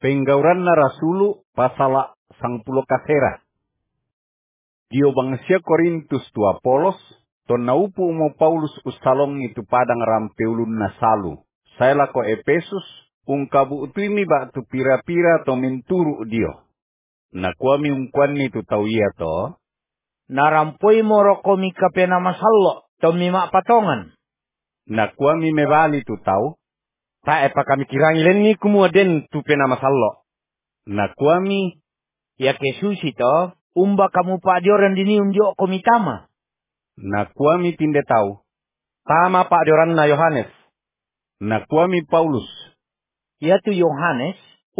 Penggauran na rasulu pasala sang pulo kasera. Dio bangsia Korintus tu Apolos, ton naupu mo Paulus ustalong itu padang rampeulun na salu. Saya lako Epesus, ungkabu utimi ba tu pira-pira to menturu dio. Na kuami ungkuan ni tu tau iya to. Narampoi moroko mika pena masallo, to mima patongan. Na kuami mebali tu tau. Ta epa kami kirangi lengi kumuaden tu pena masallo. Na kuami Ya kesusi to, umba kamu pak dioran dini unjo komitama. na kuami tinde tau. Tama pak dioran na Yohanes. Na kuami Paulus. Ya tu Yohanes,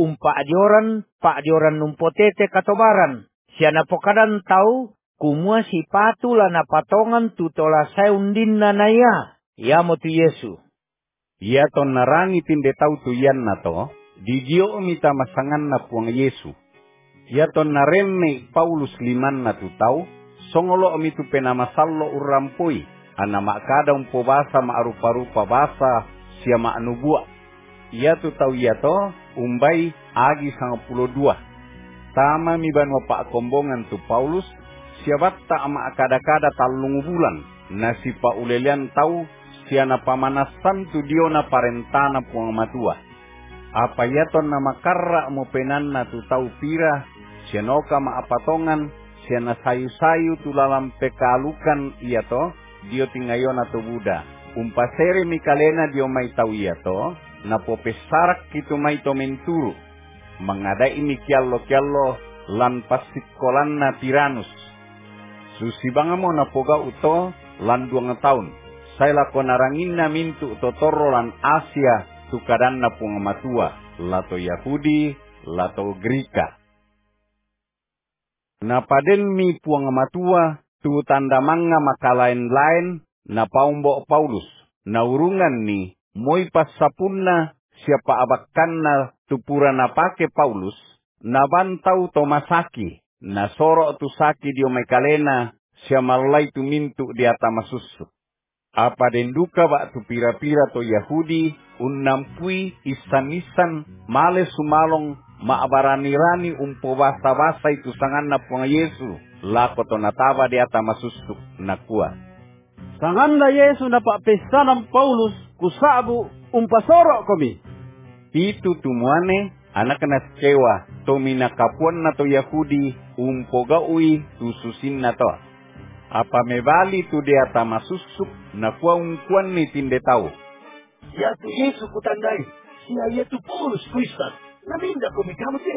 pak dioran numpotete katobaran. Siana pokadan tau, kumua si patu lana patongan tutola undin na naya. Ya mo tu Yesu. Ia ton narangi tinde tau tu yan na to. Digio mita masangan na puang Yesu. Ia ton naremme Paulus liman na tu tau. Songolo mitu pena masallo urampoi. Ana makada umpo basa maarupa-rupa basa siya maanubua. Ia tu tau ia to umbai agi 12. Tama mi banwa pak kombongan tu Paulus. Siya batta ama akada-kada talungu bulan. Nasi pa ulelian tau siya na pamanasan tu dio na parentana puang matua. Apa yaton na makarra mo penan na tu tau pira. Siya noka maapatongan. Siya na sayu-sayu tu lalam pekalukan iya to. Dio tingayon na to Buddha. Umpasere mi kalena dio may tau iya to. Na popesarak kito may to menturu. Mangadai mi kiallo-kiallo lan pasikolan na tiranus. Susibanga mo na poga uto lan 2 tahun. Saya lako narangin na mintu totoro lan Asia tukadan na pungamatua. Lato Yahudi, lato Grika. Na paden mi pungamatua tu tanda manga makalain-lain na paumbo Paulus. Na urungan ni moy pasapunna siapa abakan na tupura na pake Paulus. Na bantau Tomasaki. Na soro tu saki dio may kalena siya malay tumintu di atamasusu. Apa denduka bak tu pira-pira to Yahudi unnampui isan-isan male sumalong maabarani-rani umpo basa-basa itu sangan na puang Yesu lako to nataba di atamasusu nakua. Sangan na Yesu na papesanan Paulus kusabu umpasoro komi. Itu tumuane anak na sewa to minakapuan na to Yahudi umpo gaui tususin na to. Apa mebali tu dia tamasusuk na kuwa ungkuan ni tinde tau. Ya tu Yesu kutandai. Siya ya tu Paulus Kristus. Naminda kami kamu te.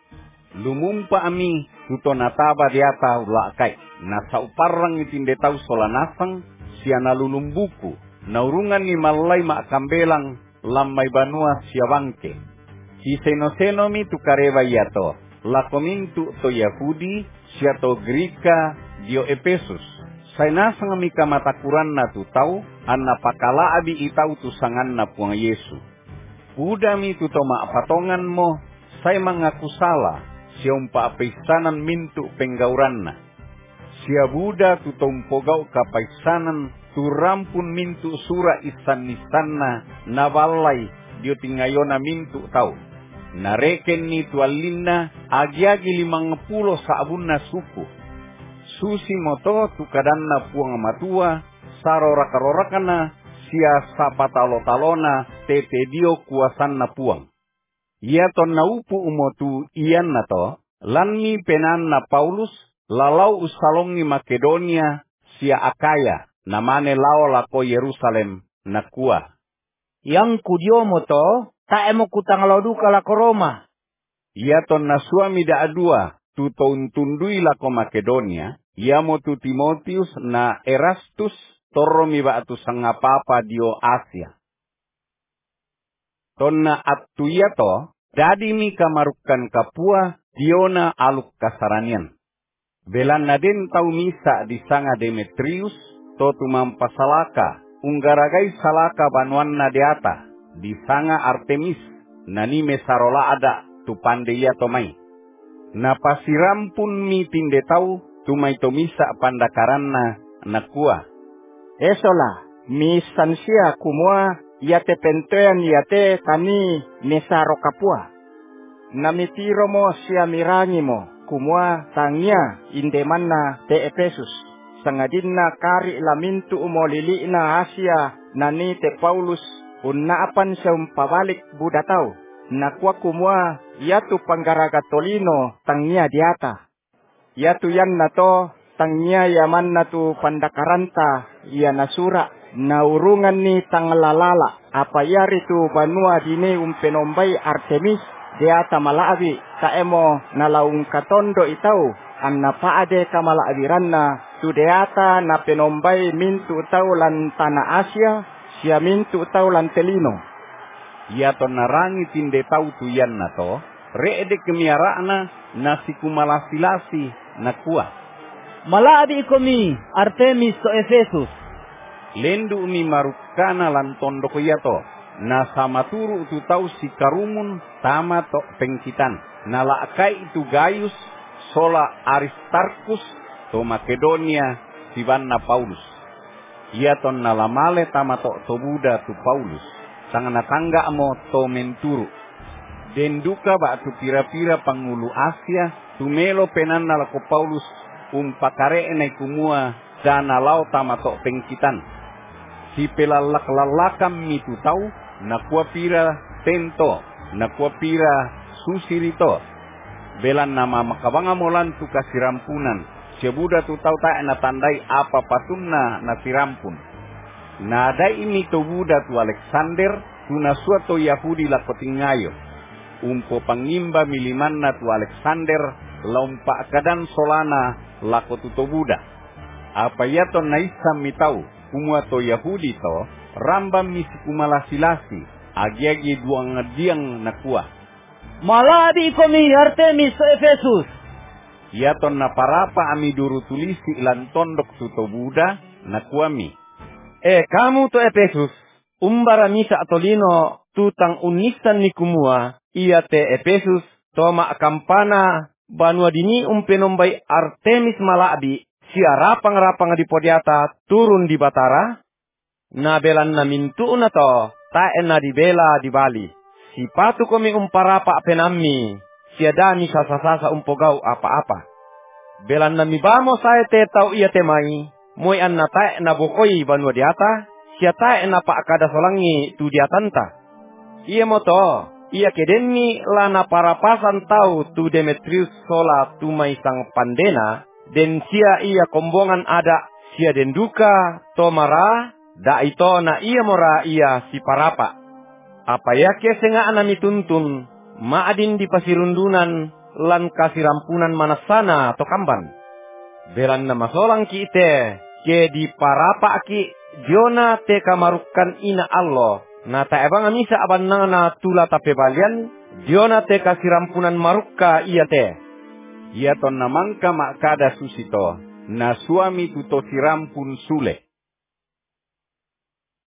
Lumumpa ami tuto nataba dia tau lakai. Nasa uparang ni tinde tau solanasang siya nalulumbuku. Naurungan ni malay maakambelang lamay banua siya bangke. Hiseno-seno mi tu kareba yato. Lakomintu to Yahudi siya to Grika dio Epesus. Sainasang mika matakuran na tu tau, an napakala abi itaw tu sangan na puang Yesu. Buda mi tu to maapatongan mo, say mangaku sala, siya umpapaisanan mintu penggauran na. Siya Buda tu to umpogaw kapaisanan, tu rampun mintu sura isan-isan na, nabalay, dio tingayon na mintu tau. Nareken ni tu alina, agi-agi 50 sa abun na suku. Susi moto tukadan na puang matua, saroraka-rorakan na siya sapatalo-talona tete dio kuasan na puang. Ia ton naupu umotu iyan na to, lanmi penan na Paulus, lalau usalong ni Makedonia siya Akaya, namane lao lako Yerusalem na kuah. Yang kudio mo to, taemo kutang lauduka lako Roma. Ia ton na suami da adua, tuton tundui lako Makedonia, ia mo tu Timotius na Erastus, toro mi ba atu sangapapa dio Asia. Ton na atu ia to, dadi mi kamarukan kapua, dio na aluk kasaranian. Belan na din tau misa di sanga Demetrius, to tumampasalaka, unggaragay salaka banuan na diata, di sanga Artemis, nanime sarola ada, tu pandeya tomay. Napasirampun mi tinde tau, tumay tomisa pandakaran na nakua. Esola, misan siya kumua, yate pentoyan yate kami mesaro kapua. namitiro mo siya mirangi mo, kumua tangya indemanna te Efesus. Sangadin na kari lamintu umolili na Asia nani te Paulus unnaapan siya pabalik budataw. Nakwa kumua yatu panggaraga tolino tangya diata. Yatu yan na to tangya yaman na tu pandakaranta iya nasura. Naurungan ni tanglalala apayari tu banua dine penombay Artemis diata malaabi taemo nalaung katondo itau anna paade kamalaabiranna tu deata na penombay mintu tau lan tanah Asia sia mintu tau lan telino. Ia to narangi tinde tau tu yan na to reede kemiaraana nasi kumalasilasi na kuah. Malaabi ikomi Artemis to Efesus. Lendu umi marukana lan tondoko yato. Na sama turu tu tau si karumun tama to pengkitan. Na laakai itu Gaius sola Aristarkus to Makedonia sibanna Paulus. Ia ton nalamale tama to Buda tu Paulus. Sangana tangga mo to menturu. Den duka ba tu pira-pira pangulu Asia tu melo penan nalako Paulus pakare enai kumua dana lau tama to pengkitan. Si pelalak-lalakam mitu tau, nakua pira tento, nakua pira susirito. Belan nama makabanga molan tu kasirampunan. Sebuda tu tau tak na tandai apa patunna na sirampun. Nada ini tu Buda tu Alexander, tu nasua tu Yahudi lakotingayo. Umpo pangimba milimanna tu Alexander, laumpa kadan solana lakotu tu Buda. Apa yato naisam mitau. Kumua to Yahudi to rambam misi kumalasilasi agi-agi duang ngediang nakua. Malaabi ikomi Artemis to Efesus. Ia ton na parapa ami duru tulisi ilan tondok tu to Buda nakuami. Kamu to Efesus, umbara misa atolino tutang unisan ni kumua, ia te Efesus toma kampana banua dini penombay Artemis malaabi. Siara rapang di podiata turun di Batara, na belan na mintu na to, taen na di bela di Bali. Si patu kami umparapa penami, siadani sasa-sasa umpogau apa-apa. Belan na mibamo saya te tau iya temai, moy an na taen na bukoy banua diata, siya taen na paakada solangi tu diatanta. Iya mo to, iya kedenmi lana parapasan tau tu Demetrius sola tu maisang pandena, den sia iya kombongan ada sia den duka tomara da ito na iya mora iya si parapa. Apa ya kesenga anami tuntun maadin di pasirundunan lan kasirampunan manasana to kamban. Belan na masolang ki ite ke di parapa ki Jona te kamarukan ina Allah na ta ebang amisa abannana tula tape balian Jona te kasirampunan marukka iya te. Ia ton namangka makada susito, na suami tuto sirampun sule.